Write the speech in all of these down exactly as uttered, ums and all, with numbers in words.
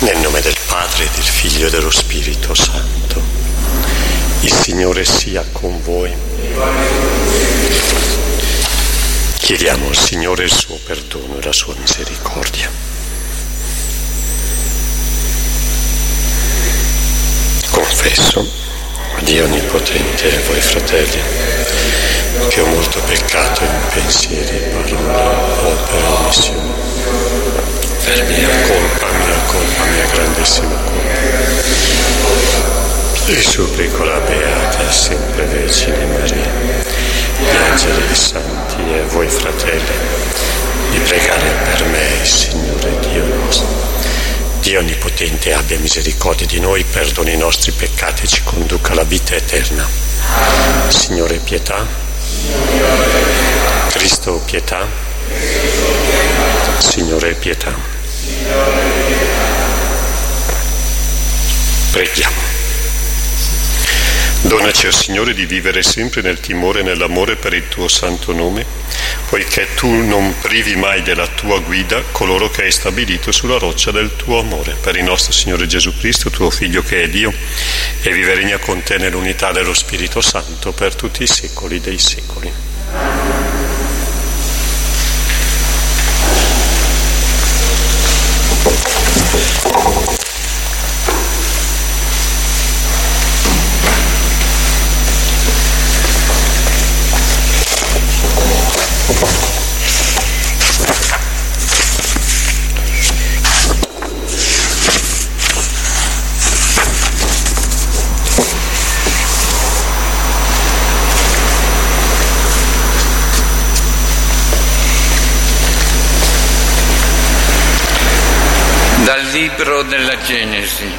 Nel nome del Padre, del Figlio e dello Spirito Santo. Il Signore sia con voi. Chiediamo al Signore il suo perdono e la sua misericordia. Confesso a Dio Onnipotente e a voi fratelli che ho molto peccato in pensieri, parola, opera, omissione. Per mia colpa, mia colpa, mia grandissima colpa. Vi supplico la Beata, sempre Vergine Maria, gli angeli e i santi e voi fratelli, di pregare per me il Signore Dio nostro. Dio Onnipotente abbia misericordia di noi, perdoni i nostri peccati e ci conduca alla vita eterna. Signore pietà. Cristo pietà. Signore pietà. Preghiamo. Donaci, o Signore, di vivere sempre nel timore e nell'amore per il tuo santo nome, poiché tu non privi mai della tua guida coloro che hai stabilito sulla roccia del tuo amore. Per il nostro Signore Gesù Cristo, tuo Figlio che è Dio, e vive e regna con te nell'unità dello Spirito Santo per tutti i secoli dei secoli. Dal libro della Genesi.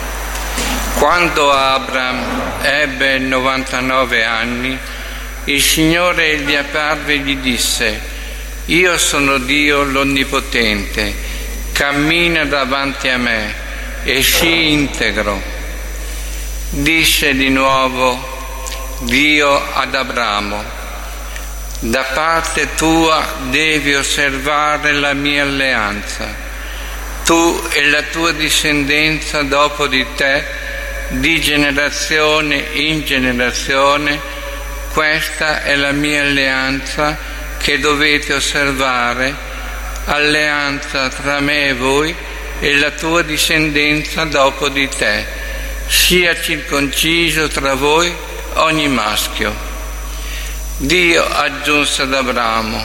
Quando Abram ebbe novantanove anni, il Signore gli apparve e gli disse: Io sono Dio l'Onnipotente, cammina davanti a me e sii integro. Disse di nuovo Dio ad Abramo: Da parte tua devi osservare la mia alleanza. Tu e la tua discendenza dopo di te, di generazione in generazione, questa è la mia alleanza che dovete osservare, alleanza tra me e voi e la tua discendenza dopo di te. Sia circonciso tra voi ogni maschio. Dio aggiunse ad Abramo: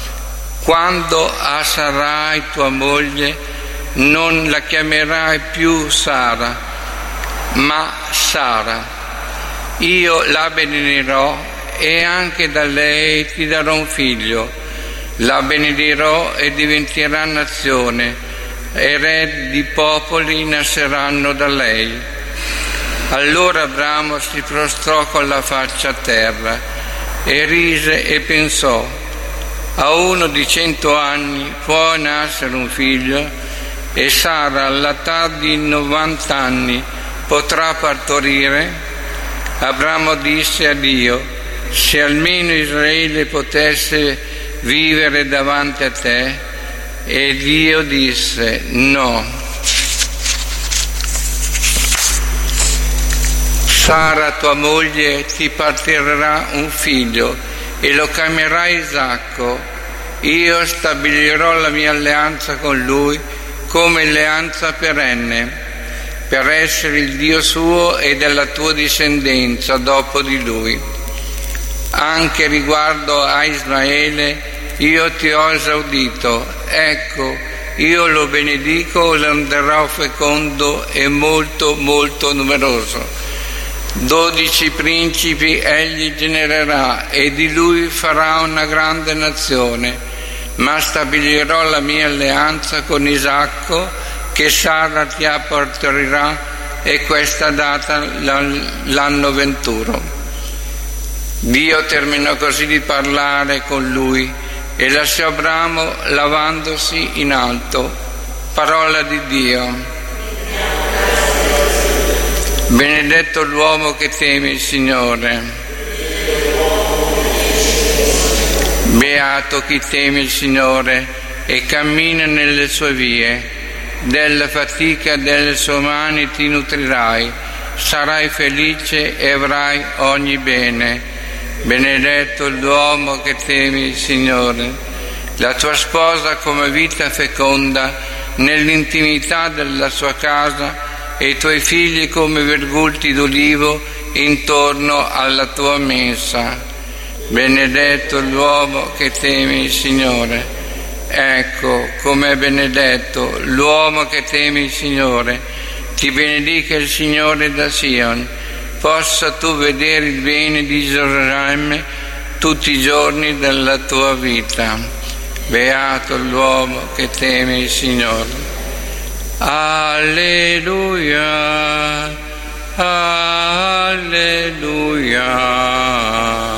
Quando a Sarai tua moglie non la chiamerai più Sara, ma Sara. Io la benedirò e anche da lei ti darò un figlio. La benedirò e diventerà nazione, e re di popoli nasceranno da lei. Allora Abramo si prostrò con la faccia a terra e rise e pensò: a uno di cento anni può nascere un figlio? E Sara all'età di novanta anni potrà partorire? Abramo disse a Dio: se almeno Israele potesse vivere davanti a te. E Dio disse: no. Sara tua moglie ti partirà un figlio e lo chiamerai Isacco. Io stabilirò la mia alleanza con lui come alleanza perenne, per essere il Dio suo e della tua discendenza dopo di lui. Anche riguardo a Israele io ti ho esaudito, ecco, io lo benedico, lo renderò fecondo e molto molto numeroso. Dodici principi egli genererà e di lui farà una grande nazione. Ma stabilirò la mia alleanza con Isacco, che Sara ti partorirà, e questa data l'anno venturo. Dio terminò così di parlare con lui e lasciò Abramo lavandosi in alto. Parola di Dio. Benedetto l'uomo che teme il Signore. Beato chi teme il Signore e cammina nelle sue vie. della fatica delle sue mani ti nutrirai, sarai felice e avrai ogni bene. Benedetto l'uomo che temi il Signore, la tua sposa come vita feconda nell'intimità della sua casa e i tuoi figli come virgulti d'olivo intorno alla tua mensa. Benedetto l'uomo che temi il Signore. Ecco com'è benedetto l'uomo che temi il Signore. Ti benedica il Signore da Sion. Possa tu vedere il bene di Gerusalemme tutti i giorni della tua vita. Beato l'uomo che temi il Signore. Alleluia, alleluia.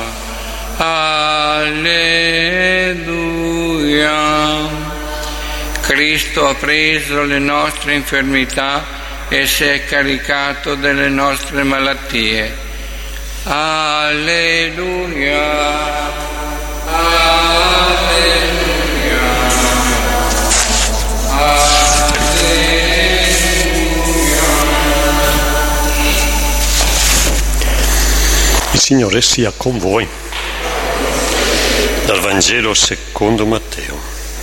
Alleluia. Cristo ha preso le nostre infermità e si è caricato delle nostre malattie. Alleluia. Alleluia. Alleluia. Il Signore sia con voi. Dal Vangelo secondo Matteo.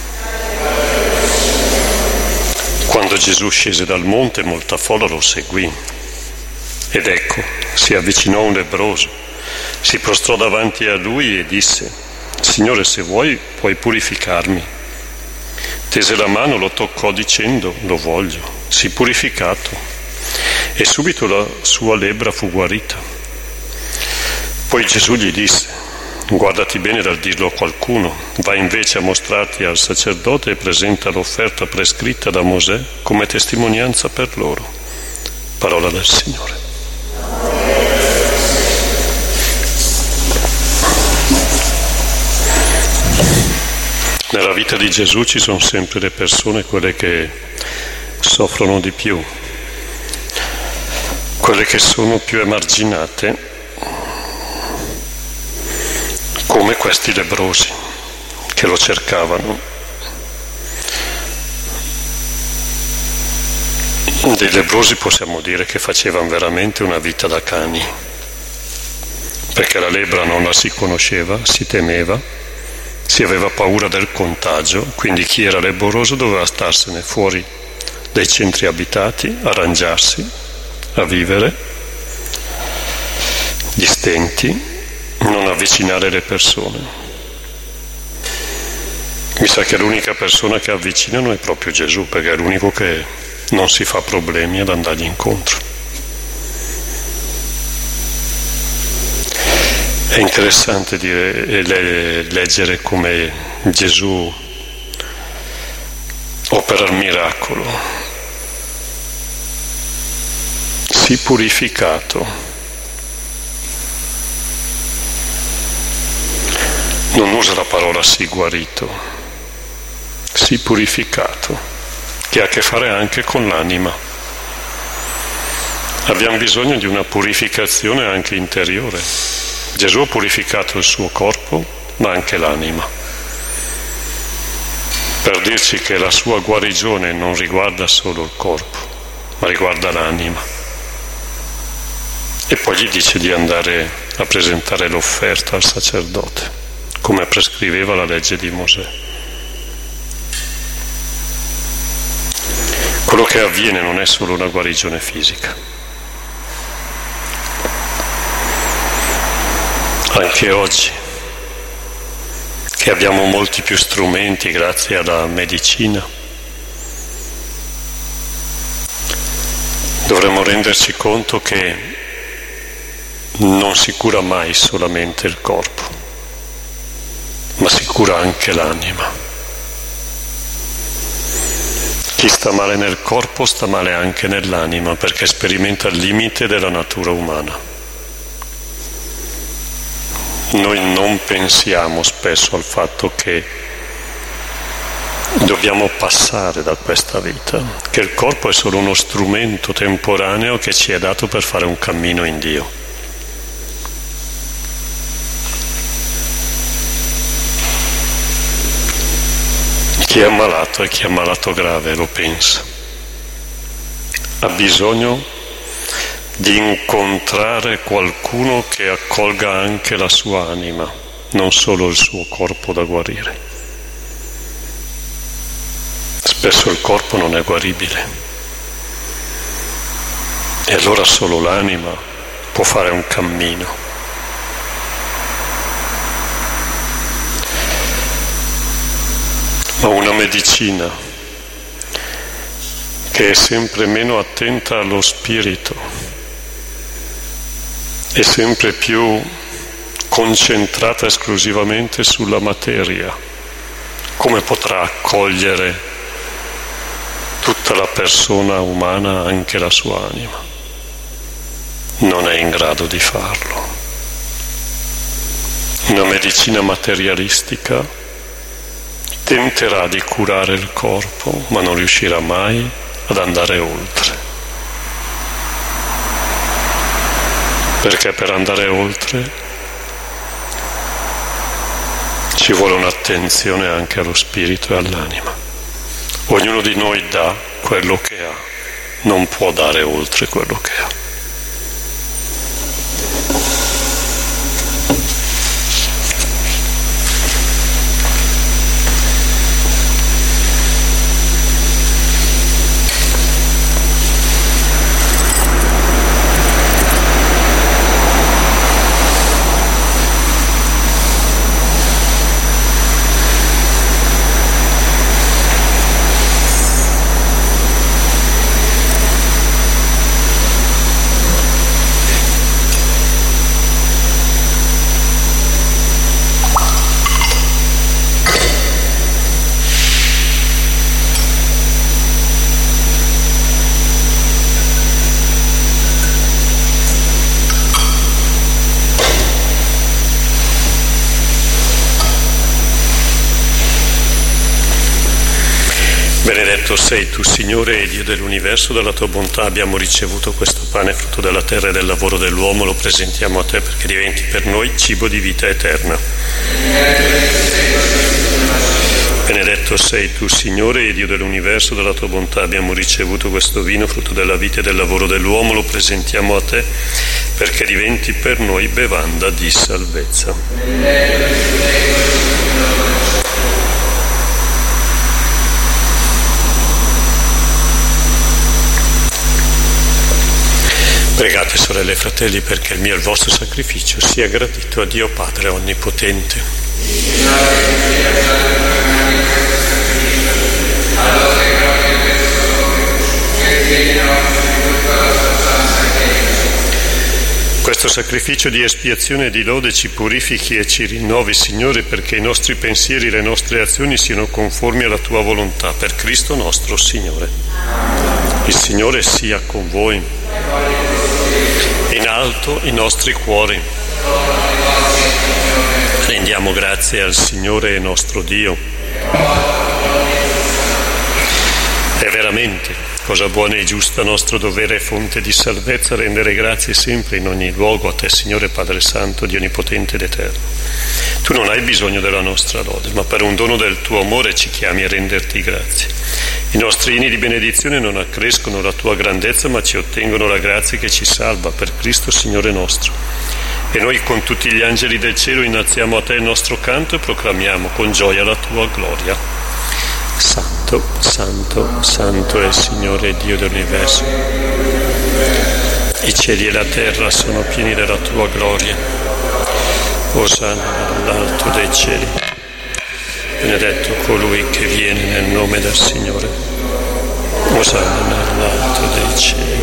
Quando Gesù scese dal monte, molta folla lo seguì. Ed ecco, si avvicinò un lebbroso, si prostrò davanti a lui e disse: Signore, se vuoi, puoi purificarmi. Tese la mano, lo toccò dicendo: lo voglio, sii purificato. E subito la sua lebbra fu guarita. Poi Gesù gli disse: guardati bene dal dirlo a qualcuno, vai invece a mostrarti al sacerdote e presenta l'offerta prescritta da Mosè come testimonianza per loro. Parola del Signore. Nella vita di Gesù ci sono sempre le persone, quelle che soffrono di più, quelle che sono più emarginate, come questi lebbrosi che lo cercavano. Dei lebbrosi possiamo dire che facevano veramente una vita da cani, perché la lebbra non la si conosceva, si temeva, si aveva paura del contagio, quindi chi era lebbroso doveva starsene fuori dai centri abitati, arrangiarsi a vivere, di stenti, non avvicinare le persone. Mi sa che l'unica persona che avvicinano è proprio Gesù, perché è l'unico che non si fa problemi ad andargli incontro. È interessante dire e le, leggere come Gesù opera il miracolo. Sii purificato. Non usa la parola sii guarito, sii purificato, che ha a che fare anche con l'anima. Abbiamo bisogno di una purificazione anche interiore. Gesù ha purificato il suo corpo, ma anche l'anima, per dirci che la sua guarigione non riguarda solo il corpo, ma riguarda l'anima. E poi gli dice di andare a presentare l'offerta al sacerdote, come prescriveva la legge di Mosè. Quello che avviene non è solo una guarigione fisica. Anche oggi, che abbiamo molti più strumenti grazie alla medicina, dovremmo renderci conto che non si cura mai solamente il corpo, ma si cura anche l'anima. Chi sta male nel corpo sta male anche nell'anima, perché sperimenta il limite della natura umana. Noi non pensiamo spesso al fatto che dobbiamo passare da questa vita, che il corpo è solo uno strumento temporaneo che ci è dato per fare un cammino in Dio. Chi è ammalato e chi è ammalato grave lo pensa. ha bisogno di incontrare qualcuno che accolga anche la sua anima, non solo il suo corpo da guarire. Spesso il corpo non è guaribile e allora solo l'anima può fare un cammino. Ma una medicina che è sempre meno attenta allo spirito, è sempre più concentrata esclusivamente sulla materia, come potrà accogliere tutta la persona umana, anche la sua anima? Non è in grado di farlo. Una medicina materialistica tenterà di curare il corpo, ma non riuscirà mai ad andare oltre. Perché per andare oltre ci vuole un'attenzione anche allo spirito e all'anima. Ognuno di noi dà quello che ha, non può dare oltre quello che ha. Benedetto sei tu, Signore e Dio dell'universo, dalla tua bontà abbiamo ricevuto questo pane frutto della terra e del lavoro dell'uomo, lo presentiamo a te perché diventi per noi cibo di vita eterna. Benedetto sei tu, Signore e Dio dell'universo, dalla tua bontà abbiamo ricevuto questo vino frutto della vita e del lavoro dell'uomo, lo presentiamo a te perché diventi per noi bevanda di salvezza. Pregate, sorelle e fratelli, perché il mio e il vostro sacrificio sia gradito a Dio Padre Onnipotente. Questo sacrificio di espiazione e di lode ci purifichi e ci rinnovi, Signore, perché i nostri pensieri e le nostre azioni siano conformi alla tua volontà, per Cristo nostro Signore. Il Signore sia con voi. In alto i nostri cuori. Rendiamo grazie al Signore nostro Dio. È veramente cosa buona e giusta, nostro dovere e fonte di salvezza, rendere grazie sempre in ogni luogo a te, Signore Padre Santo, Dio Onnipotente ed Eterno. Tu non hai bisogno della nostra lode, ma per un dono del tuo amore ci chiami a renderti grazie. I nostri inni di benedizione non accrescono la tua grandezza, ma ci ottengono la grazia che ci salva, per Cristo Signore nostro. E noi con tutti gli angeli del cielo innalziamo a te il nostro canto e proclamiamo con gioia la tua gloria. Santo, santo, santo è il Signore Dio dell'universo. I cieli e la terra sono pieni della tua gloria. Osanna all'alto dei cieli. Benedetto colui che viene nel nome del Signore. Osanna all'alto dei cieli.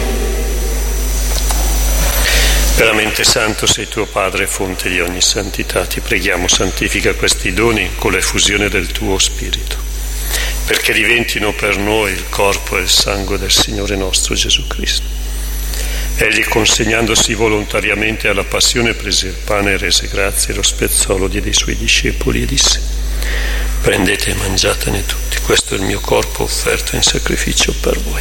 Veramente santo sei tuo Padre, fonte di ogni santità. Ti preghiamo, santifica questi doni con l'effusione del tuo Spirito, perché diventino per noi il corpo e il sangue del Signore nostro Gesù Cristo. Egli, consegnandosi volontariamente alla passione, prese il pane e rese grazie, lo spezzò, lo diede ai suoi discepoli e disse: prendete e mangiatene tutti, questo è il mio corpo offerto in sacrificio per voi.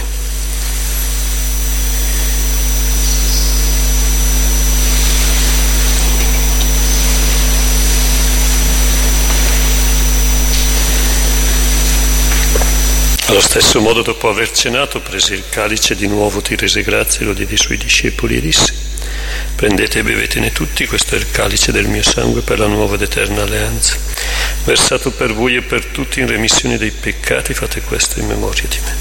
Allo stesso modo, dopo aver cenato, prese il calice, di nuovo ti rese grazie, lo diede ai suoi discepoli e disse: prendete e bevetene tutti, questo è il calice del mio sangue per la nuova ed eterna alleanza, versato per voi e per tutti in remissione dei peccati, fate questo in memoria di me.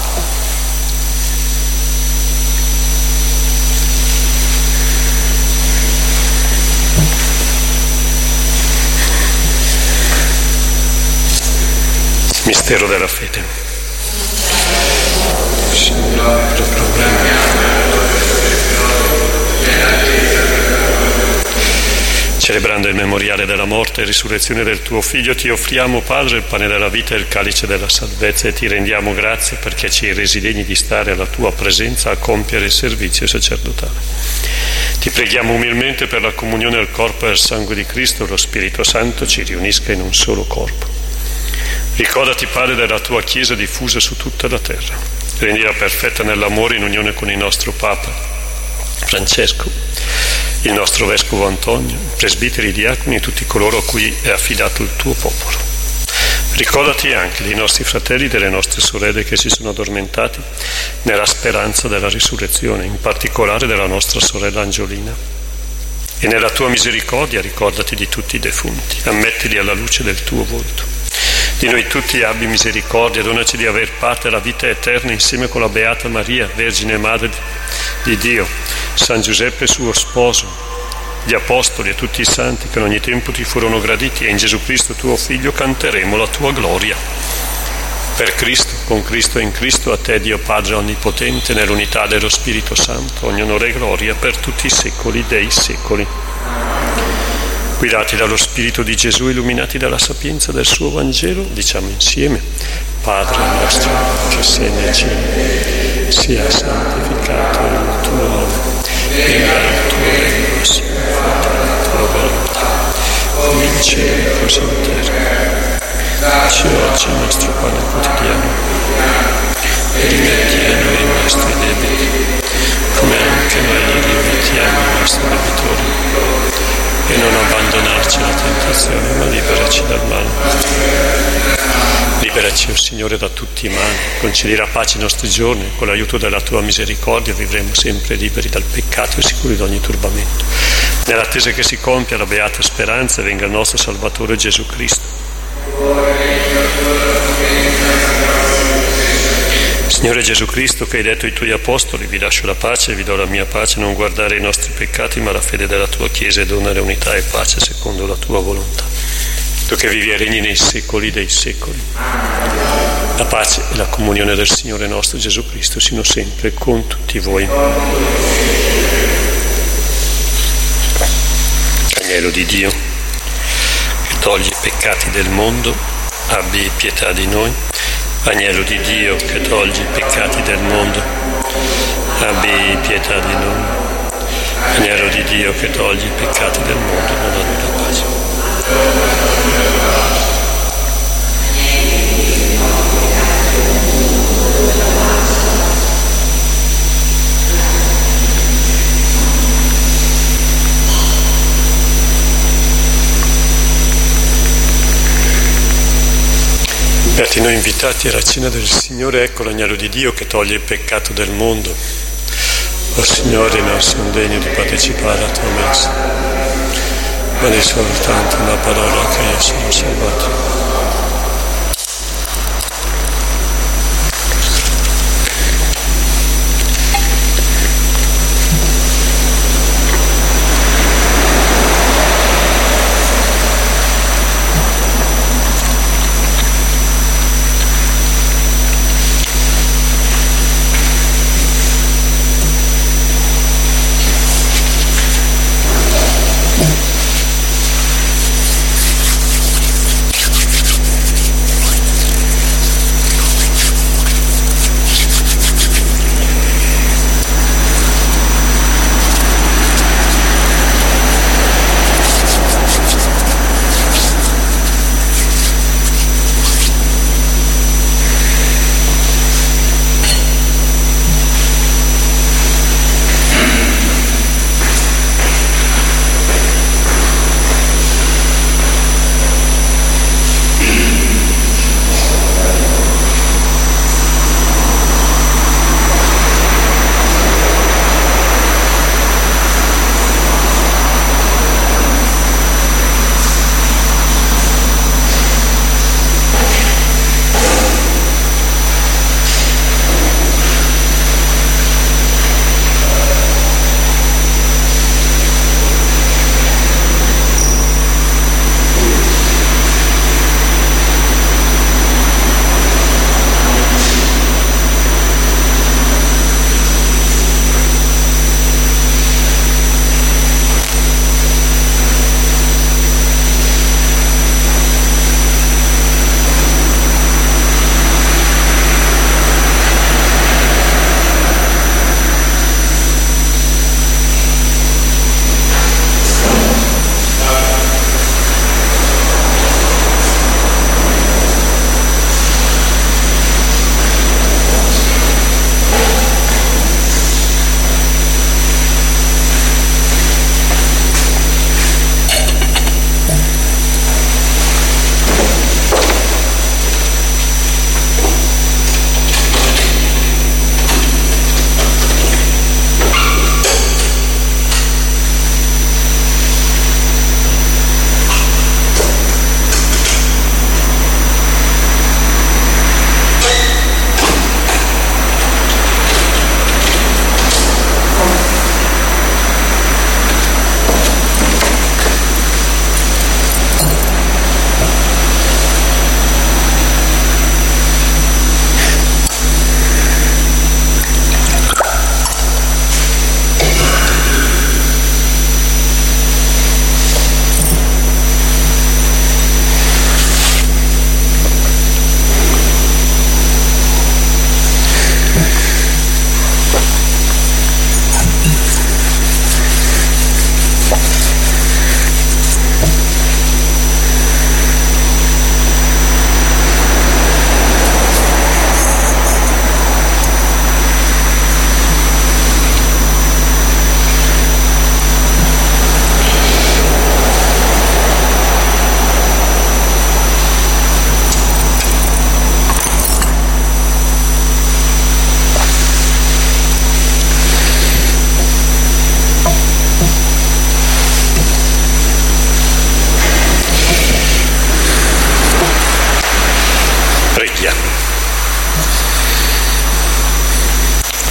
Mistero della fede. Celebrando il memoriale della morte e risurrezione del tuo Figlio, ti offriamo, Padre, il pane della vita e il calice della salvezza, e ti rendiamo grazie perché ci hai resi degni di stare alla tua presenza a compiere il servizio sacerdotale. Ti preghiamo umilmente per la comunione al corpo e al sangue di Cristo, lo Spirito Santo ci riunisca in un solo corpo. Ricordati, Padre, della tua Chiesa diffusa su tutta la terra. Rendila perfetta nell'amore in unione con il nostro Papa Francesco, il nostro Vescovo Antonio, i presbiteri, i diaconi e tutti coloro a cui è affidato il tuo popolo. Ricordati anche dei nostri fratelli e delle nostre sorelle che si sono addormentati nella speranza della risurrezione, in particolare della nostra sorella Angiolina. E nella tua misericordia ricordati di tutti i defunti, ammettili alla luce del tuo volto. Di noi tutti abbi misericordia, donaci di aver parte alla vita eterna insieme con la Beata Maria, Vergine Madre di Dio, San Giuseppe suo sposo, gli Apostoli e tutti i santi che in ogni tempo ti furono graditi, e in Gesù Cristo tuo Figlio canteremo la tua gloria. Per Cristo, con Cristo e in Cristo, a te Dio Padre Onnipotente, nell'unità dello Spirito Santo, ogni onore e gloria per tutti i secoli dei secoli. Guidati dallo Spirito di Gesù, illuminati dalla sapienza del suo Vangelo, diciamo insieme: Padre nostro che sei nei cieli, sia santificato il tuo nome, venga il tuo regno, sia fatta la tua volontà, come in cielo così in terra. Dacci oggi il nostro pane quotidiano, e rimetti a noi i nostri debiti, come anche noi li rimettiamo ai nostri debitori. E non abbandonarci alla tentazione, ma liberaci dal male. Liberaci, o Signore, da tutti i mali, concedi la pace ai nostri giorni, con l'aiuto della tua misericordia vivremo sempre liberi dal peccato e sicuri da ogni turbamento. Nell'attesa che si compia la beata speranza, venga il nostro Salvatore Gesù Cristo. Signore Gesù Cristo, che hai detto ai tuoi apostoli: vi lascio la pace e vi do la mia pace, non guardare i nostri peccati ma la fede della tua Chiesa, e donare unità e pace secondo la tua volontà. Tu che vivi e regni nei secoli dei secoli. La pace e la comunione del Signore nostro Gesù Cristo siano sempre con tutti voi. Agnello di Dio, che togli i peccati del mondo, abbi pietà di noi. Agnello di Dio, che togli i peccati del mondo, abbi pietà di noi. Agnello di Dio, che togli i peccati del mondo, non hanno la pace. Beati noi invitati alla cena del Signore, ecco l'agnello di Dio che toglie il peccato del mondo. O Signore, non sono degno di partecipare alla tua messa, ma di soltanto una parola che io sono salvato.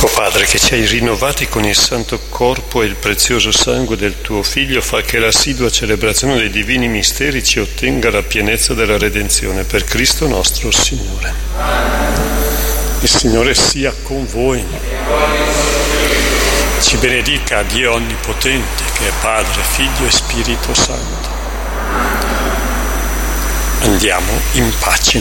O Padre, che ci hai rinnovati con il santo corpo e il prezioso sangue del tuo Figlio, fa che l'assidua celebrazione dei divini misteri ci ottenga la pienezza della redenzione per Cristo nostro Signore. Il Signore sia con voi. Ci benedica Dio Onnipotente, che è Padre, Figlio e Spirito Santo. Andiamo in pace.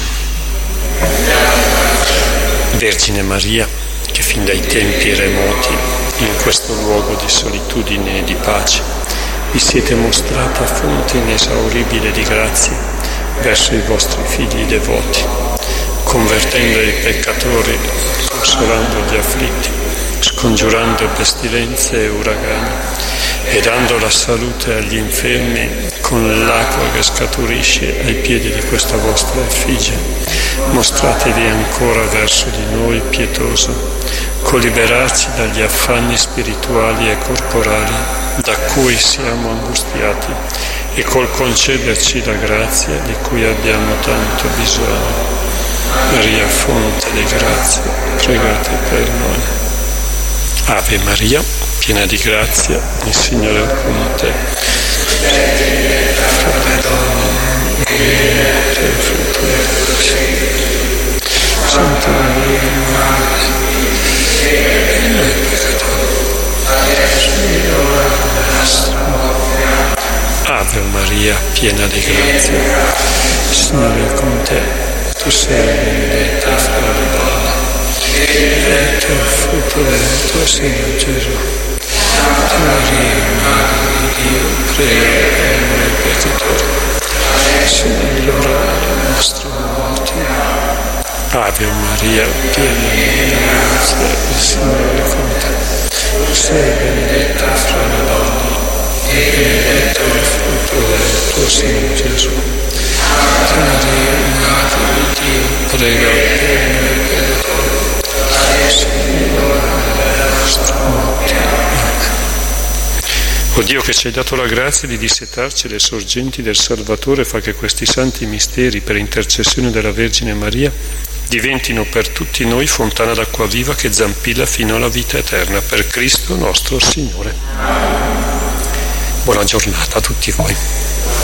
Vergine Maria, che fin dai tempi remoti, in questo luogo di solitudine e di pace, vi siete mostrata fonte inesauribile di grazie verso i vostri figli devoti, convertendo i peccatori, consolando gli afflitti, scongiurando pestilenze e uragani e dando la salute agli infermi con l'acqua che scaturisce ai piedi di questa vostra effigie. Mostratevi ancora verso di noi pietoso, col liberarci dagli affanni spirituali e corporali da cui siamo angustiati e col concederci la grazia di cui abbiamo tanto bisogno. Maria, fonte di grazia, pregate per noi. Ave Maria, piena di grazia, il Signore è con te. Santa Maria, Ave Maria, piena di grazia, il Signore è con te. Tu sei benedetta fra le donne, benedetto il frutto del tuo seno, Gesù. Santa Maria, Madre di Dio, prega per noi peccatori, adesso nell'ora della nostra morte. Ave Maria, piena di grazia, il Signore è con te. Tu sei benedetta fra le donne, e benedetto il frutto del tuo seno, Gesù. Santa Maria, Madre di Dio, prega per noi peccatori, adesso nell'ora della nostra morte. O Dio, che ci hai dato la grazia di dissetarci le sorgenti del Salvatore, fa che questi santi misteri, per intercessione della Vergine Maria, diventino per tutti noi fontana d'acqua viva che zampilla fino alla vita eterna, per Cristo nostro Signore. Buona giornata a tutti voi.